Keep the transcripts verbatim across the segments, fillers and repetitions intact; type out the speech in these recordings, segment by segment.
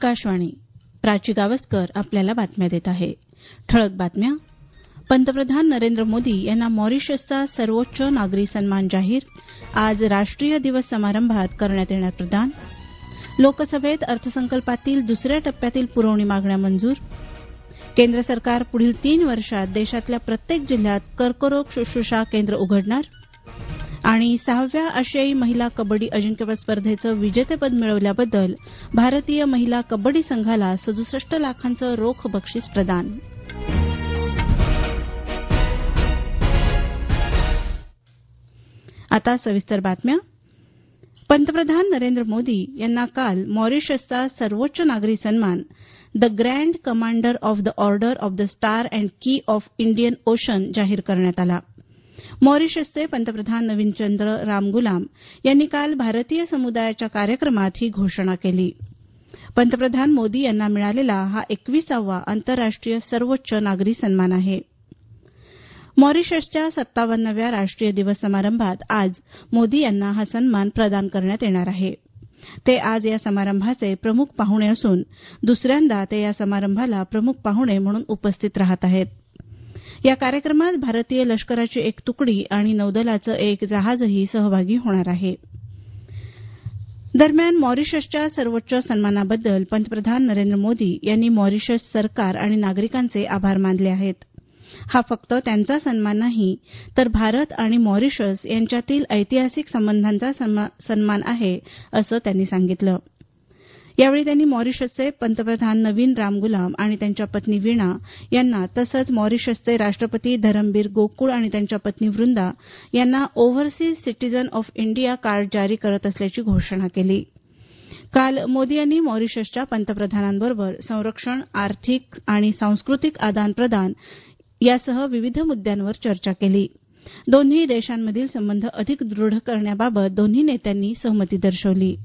आकाशवाणी. प्राची गावस्कर आपल्याला बातम्या देत आहे. ठळक बातम्या. पंतप्रधान नरेंद्र मोदी यांना मॉरिशसचा सर्वोच्च नागरी सन्मान जाहीर. आज राष्ट्रीय दिवस समारंभात करण्यात येणार प्रदान. लोकसभेत अर्थसंकल्पातील दुसऱ्या टप्प्यातील पुरवणी मागण्या मंजूर. केंद्र सरकार पुढील तीन वर्षात देशातल्या प्रत्येक जिल्ह्यात कर्करोग शुश्रूषा केंद्र उघडणार. आणि सहाव्या आशियाई महिला कबड्डी अजिंक्यपद स्पर्धेचं विजेतेपद मिळवल्याबद्दल भारतीय महिला कबड्डी संघाला सदुसष्ट लाखांचं रोख बक्षीस प्रदान. आता सविस्तर बातम्या. पंतप्रधान नरेंद्र मोदी यांना काल मॉरिशसचा सर्वोच्च नागरी सन्मान the grand commander of the order of the star and key of Indian ocean जाहीर करण्यात आला. मॉरिशसचे पंतप्रधान नवीन चंद्र रामगुलाम यांनी काल भारतीय समुदायाच्या कार्यक्रमात ही घोषणा केली. पंतप्रधान मोदी यांना मिळालेला हा एकविसावा आंतरराष्ट्रीय सर्वोच्च नागरी सन्मान आहे. मॉरिशसच्या सत्तावन्नाव्या राष्ट्रीय दिवस समारंभात आज मोदी यांना हा सन्मान प्रदान करण्यात येणार आहे. ते आज या समारंभाचे प्रमुख पाहुणे असून दुसऱ्यांदा ते या समारंभाला प्रमुख पाहुणे म्हणून उपस्थित राहत आहेत. या कार्यक्रमात भारतीय लष्कराची एक तुकडी आणि नौदलाचं एक जहाजही सहभागी होणार आहे. दरम्यान मॉरिशसच्या सर्वोच्च सन्मानाबद्दल पंतप्रधान नरेंद्र मोदी यांनी मॉरिशस सरकार आणि नागरिकांचे आभार मानले आहेत. हा फक्त त्यांचा सन्मान नाही तर भारत आणि मॉरिशस यांच्यातील ऐतिहासिक संबंधांचा सन्मान आहे असं त्यांनी सांगितलं. यावेळी त्यांनी मॉरिशसचे पंतप्रधान नवीन रामगुलाम आणि त्यांच्या पत्नी वीणा यांना तसंच मॉरिशसचे राष्ट्रपती धरमबीर गोकुळ आणि त्यांच्या पत्नी वृंदा यांना overseas citizen of India card जारी करत असल्याची घोषणा केली. काल मोदी यांनी मॉरिशसच्या पंतप्रधानांबरोबर संरक्षण, आर्थिक आणि सांस्कृतिक आदानप्रदान यासह विविध मुद्द्यांवर चर्चा केली. दोन्ही देशांमधील संबंध अधिक दृढ करण्याबाबत दोन्ही नेत्यांनी सहमती दर्शवली.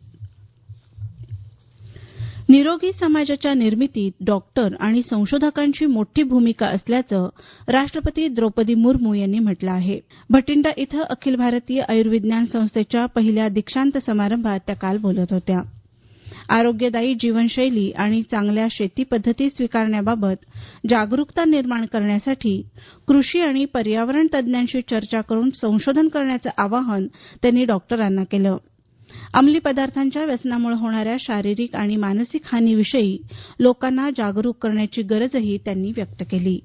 निरोगी समाजाच्या निर्मितीत डॉक्टर आणि संशोधकांची मोठी भूमिका असल्याचं राष्ट्रपती द्रौपदी मुर्मू यांनी म्हटलं आहे. भटिंडा इथं अखिल भारतीय आयुर्विज्ञान संस्थेच्या पहिल्या दीक्षांत समारंभात त्या काल बोलत होत्या. आरोग्यदायी जीवनशैली आणि चांगल्या शेती पद्धती स्वीकारण्याबाबत जागरूकता निर्माण करण्यासाठी कृषी आणि पर्यावरण तज्ज्ञांशी चर्चा करून संशोधन करण्याचं आवाहन त्यांनी डॉक्टरांना केलं. अंमली पदार्थांच्या व्यसनामुळे होणाऱ्या शारीरिक आणि मानसिक हानीविषयी लोकांना जागरूक करण्याची गरजही त्यांनी व्यक्त केली.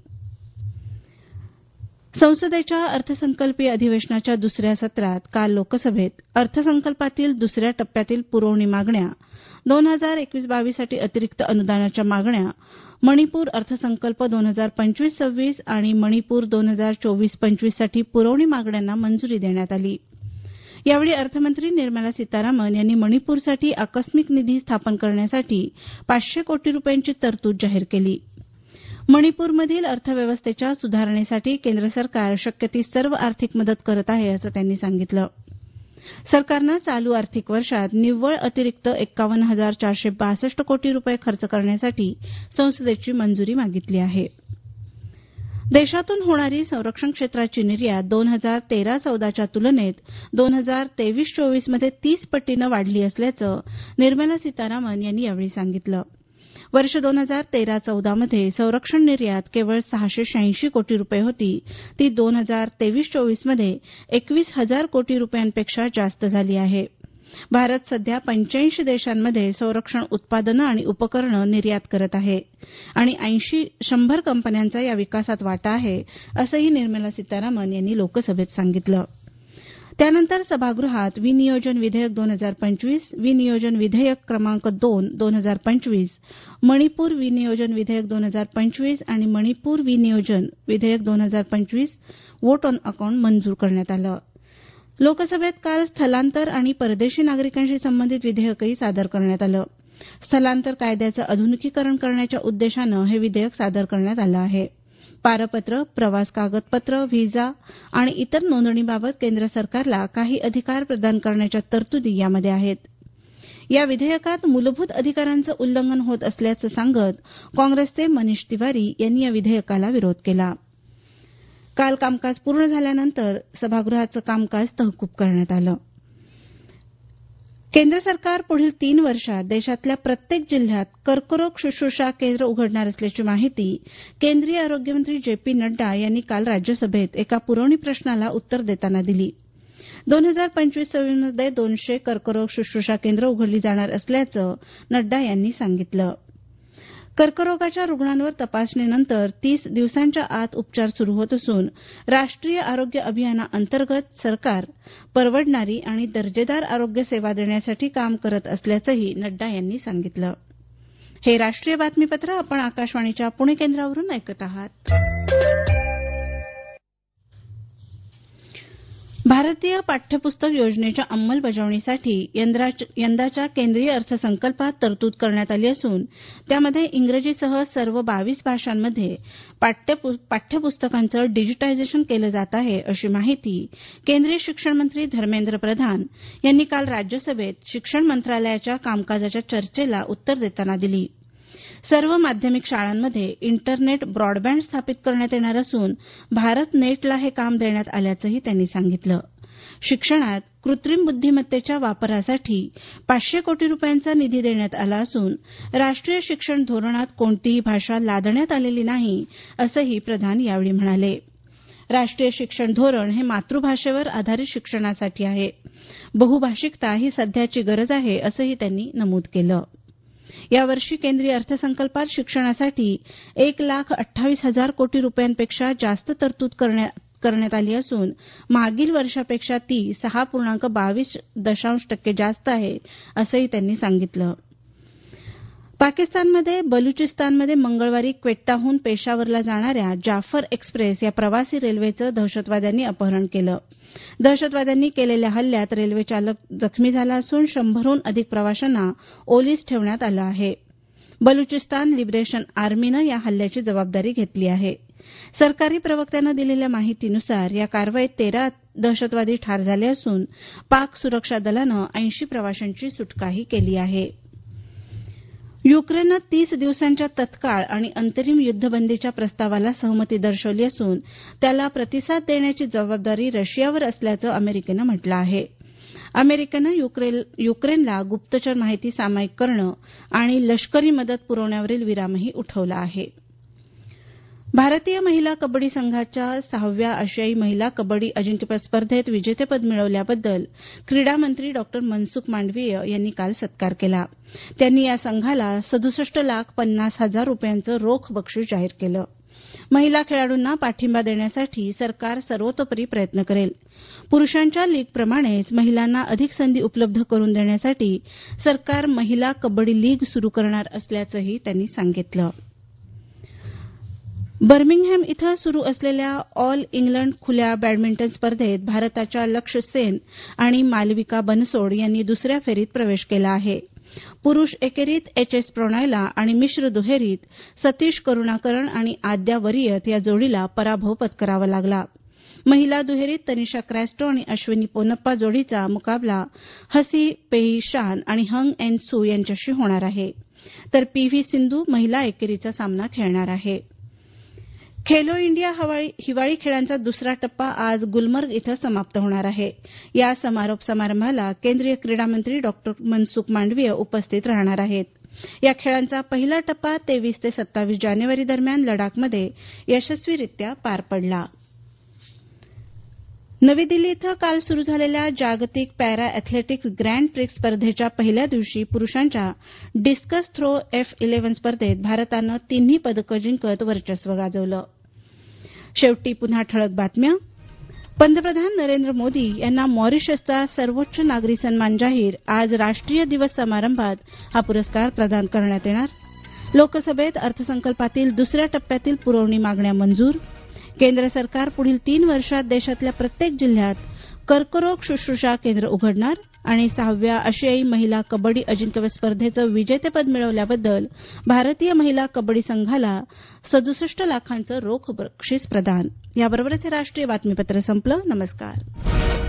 संसदेच्या अर्थसंकल्पीय अधिवेशनाच्या दुसऱ्या सत्रात काल लोकसभेत अर्थसंकल्पातील दुसऱ्या टप्प्यातील पुरवणी मागण्या, दोन हजार एकवीस बावीससाठी अतिरिक्त अनुदानाच्या मागण्या, मणिपूर अर्थसंकल्प दोन हजार पंचवीस सव्वीस आणि मणिपूर दोन हजार चोवीस पंचवीससाठी पुरवणी मागण्यांना मंजुरी देण्यात आली. यावेळी अर्थमंत्री निर्मला सीतारामन यांनी मणिपूरसाठी आकस्मिक निधी स्थापन करण्यासाठी पाचशे कोटी रुपयांची तरतूद जाहीर केली. मणिपूरमधील अर्थव्यवस्थेच्या सुधारणेसाठी केंद्र सरकार शक्य ती सर्व आर्थिक मदत करत आहे असं त्यांनी सांगितलं. सरकारनं चालू आर्थिक वर्षात निव्वळ अतिरिक्त एक्कावन्न हजार चारशे बासष्ट कोटी रुपये खर्च करण्यासाठी संसदेची मंजुरी मागितली आहे. देशातून होणारी संरक्षण क्षेत्राची निर्यात दोन हजार तेरा चौदाच्या तुलनेत दोन हजार तेवीस चोवीसमध्ये तीस पटीनं वाढली असल्याचं निर्मला सीतारामन यांनी यावेळी सांगितलं. वर्ष दोन हजार तेरा चौदामध्ये संरक्षण निर्यात केवळ सहाशे शहाऐंशी कोटी रुपये होती, ती दोन हजार तेवीस चोवीसमध्ये एकवीस हजार कोटी रुपयांपेक्षा जास्त झाली आहे. भारत सध्या पंच्याऐंशी देशांमध्ये संरक्षण उत्पादनं आणि उपकरणं निर्यात करत आहे आणि ऐंशी शंभर कंपन्यांचा या विकासात वाटा आहे असंही निर्मला सीतारामन यांनी लोकसभेत सांगितलं. त्यानंतर सभागृहात विनियोजन विधेयक दोन हजार पंचवीस, विनियोजन विधेयक क्रमांक दोन दोन हजार पंचवीस, मणिपूर विनियोजन विधेयक दोन हजार पंचवीस आणि मणिपूर विनियोजन विधेयक दोन हजार पंचवीस वोट ऑन अकाउंट मंजूर करण्यात आलं. लोकसभेत काल स्थलांतर आणि परदेशी नागरिकांशी संबंधित विधेयकही सादर करण्यात आलं. स्थलांतर कायद्याचं आधुनिकीकरण करण्याच्या उद्देशानं हे विधेयक सादर करण्यात आलं आहे. पारपत्र, प्रवास कागदपत्र, व्हिसा आणि इतर नोंदणीबाबत केंद्र सरकारला काही अधिकार प्रदान करण्याच्या तरतुदी यामध्ये आहेत. या विधेयकात मूलभूत अधिकारांचं उल्लंघन होत असल्याचं सांगत काँग्रेसचे मनीष तिवारी यांनी या विधेयकाला विरोध केला. काल कामकाज पूर्ण झाल्यानंतर सभागृहाचं कामकाज तहकूब करण्यात आलं. केंद्र सरकार पुढील तीन वर्षात देशातल्या प्रत्येक जिल्ह्यात कर्करोग शुश्रूषा केंद्र उघडणार असल्याची माहिती केंद्रीय आरोग्यमंत्री जे पी नड्डा यांनी काल राज्यसभेत एका पुरवणी प्रश्नाला उत्तर देताना दिली. दोन हजार पंचवीस सव्वीस मध्ये दोनशे कर्करोग शुश्रूषा केंद्र उघडली जाणार असल्याचं नड्डा यांनी सांगितलं. कर्करोगाच्या रुग्णांवर तपासणीनंतर तीस दिवसांच्या आत उपचार सुरू होत असून राष्ट्रीय आरोग्य अभियानाअंतर्गत सरकार परवडणारी आणि दर्जेदार आरोग्य सेवा देण्यासाठी काम करत असल्याचंही नड्डा यांनी सांगितलं. हे राष्ट्रीय बातमीपत्र आपण आकाशवाणीच्या पुणे केंद्रावरून ऐकत आहात. भारतीय पाठ्यपुस्तक योजनेच्या अंमलबजावणीसाठी यंदाच्या केंद्रीय अर्थसंकल्पात तरतूद करण्यात आली असून त्यामध्ये इंग्रजीसह सर्व बावीस भाषांमध्ये पाठ्यपुस्तकांचं डिजिटायझेशन केलं जात आहे अशी माहिती केंद्रीय शिक्षण मंत्री धर्मेंद्र प्रधान यांनी काल राज्यसभेत शिक्षण मंत्रालयाच्या कामकाजाच्या चर्चेला उत्तर देताना दिली. सर्व माध्यमिक शाळांमध्ये इंटरनेट ब्रॉडबँड स्थापित करण्यात येणार असून भारत नेटला हे काम देण्यात आल्याचंही त्यांनी सांगितलं. शिक्षणात कृत्रिम बुद्धिमत्तेच्या वापरासाठी पाचशे कोटी रुपयांचा निधी देण्यात आला असून राष्ट्रीय शिक्षण धोरणात कोणतीही भाषा लादण्यात आलेली नाही असंही प्रधान यावेळी म्हणाले. राष्ट्रीय शिक्षण धोरण हे मातृभाषेवर आधारित शिक्षणासाठी आहे. बहुभाषिकता ही सध्याची गरज आहे असंही त्यांनी नमूद केलं. यावर्षी केंद्रीय अर्थसंकल्पात शिक्षणासाठी एक लाख अठ्ठावीस हजार कोटी रुपयांपेक्षा जास्त तरतूद करण्यात आली असून मागील वर्षापेक्षा ती सहा पूर्णांक बावीस दशांश टक्के जास्त आहे असंही त्यांनी सांगितलं. पाकिस्तानमध्ये बलुचिस्तानमध्ये मंगळवारी क्वेट्टाहून पेशावरला जाणाऱ्या जाफर एक्सप्रेस या प्रवासी रेल्वेचं दहशतवाद्यांनी अपहरण केलं. दहशतवाद्यांनी केलेल्या हल्ल्यात रेल्वे चालक जखमी झाला असून शंभरहून अधिक प्रवाशांना ओलीस ठेवण्यात आलं आहे. बलुचिस्तान लिबरेशन आर्मीनं या हल्ल्याची जबाबदारी घेतली आहे. सरकारी प्रवक्त्यानं दिलेल्या माहितीनुसार या कारवाईत तेरा दहशतवादी ठार झाले असून पाक सुरक्षा दलानं ऐंशी प्रवाशांची सुटकाही केली आहे. युक्रेननं तीस दिवसांच्या तत्काळ आणि अंतरिम युद्धबंदीच्या प्रस्तावाला सहमती दर्शवली असून त्याला प्रतिसाद देण्याची जबाबदारी रशियावर असल्याचं अमेरिकेनं म्हटलं आहे. अमेरिकेनं युक्रेनला गुप्तचर माहिती सामायिक करणं आणि लष्करी मदत पुरवण्यावरील विरामही उठवला आहे. भारतीय महिला कबड्डी संघाच्या सहाव्या आशियाई महिला कबड्डी अजिंक्यपद स्पर्धेत विजेतेपद मिळवल्याबद्दल क्रीडा मंत्री डॉ मनसुख मांडवीय यांनी काल सत्कार केला. त्यांनी या संघाला सदुसष्ट लाख पन्नास हजार रुपयांचं रोख बक्षीस जाहीर केलं. महिला खेळाडूंना पाठिंबा देण्यासाठी सरकार सर्वतोपरी प्रयत्न करेल. पुरुषांच्या लीगप्रमाणेच महिलांना अधिक संधी उपलब्ध करून देण्यासाठी सरकार महिला कबड्डी लीग सुरू करणार असल्याचंही त्यांनी सांगितलं. बर्मिंगहॅम इथं सुरू असलेल्या ऑल इंग्लंड खुल्या बॅडमिंटन स्पर्धेत भारताच्या लक्ष्य सेन आणि मालविका बनसोड यांनी दुसऱ्या फेरीत प्रवेश केला आहे. पुरुष एकेरीत एच एस प्रणॉयला आणि मिश्र दुहेरीत सतीश करुणाकरण आणि आद्या वरियत या जोडीला पराभव पत्करावा लागला. महिला दुहेरीत तनिषा क्रॅस्टो आणि अश्विनी पोनप्पा जोडीचा मुकाबला हसी पेई शान आणि हंग एन सू यांच्याशी होणार आहे. तर पी व्ही सिंधू महिला एकेरीचा सामना खेळणार आहे. खेलो इंडिया हिवाळी खेळांचा दुसरा टप्पा आज गुलमर्ग इथं समाप्त होणार आहे. या समारोप समारंभाला केंद्रीय क्रीडा मंत्री डॉ मनसुख मांडवीय उपस्थित राहणार आहेत. या खेळांचा पहिला टप्पा तेवीस ते सत्तावीस जानेवारी दरम्यान लडाखमध्ये यशस्वीरित्या पार पडला. नवी दिल्ली इथं काल सुरू झालेल्या जागतिक पॅरा अॅथलेटिक्स ग्रँड प्रिक्स स्पर्धेच्या पहिल्या दिवशी पुरुषांच्या डिस्कस थ्रो एफ इलेव्हन स्पर्धेत भारतानं तिन्ही पदकं जिंकत वर्चस्व गाजवलं. शेवटी पुन्हा ठळक बातम्या. पंतप्रधान नरेंद्र मोदी यांना मॉरिशसचा सर्वोच्च नागरी सन्मान जाहीर. आज राष्ट्रीय दिवस समारंभात हा पुरस्कार प्रदान करण्यात येणार. लोकसभेत अर्थसंकल्पातील दुसऱ्या टप्प्यातील पुरवणी मागण्या मंजूर. केंद्र सरकार पुढील तीन वर्षात देशातल्या प्रत्येक जिल्ह्यात कर्करोग शुश्रूषा केंद्र उघडणार. आणि सहाव्या आशियाई महिला कबड्डी अजिंक्यपद स्पर्धेचं विजेतेपद मिळवल्याबद्दल भारतीय महिला कबड्डी संघाला सदुसष्ट लाखांचं रोख बक्षीस प्रदान. याबरोबरच हे राष्ट्रीय बातमीपत्र संपलं. नमस्कार.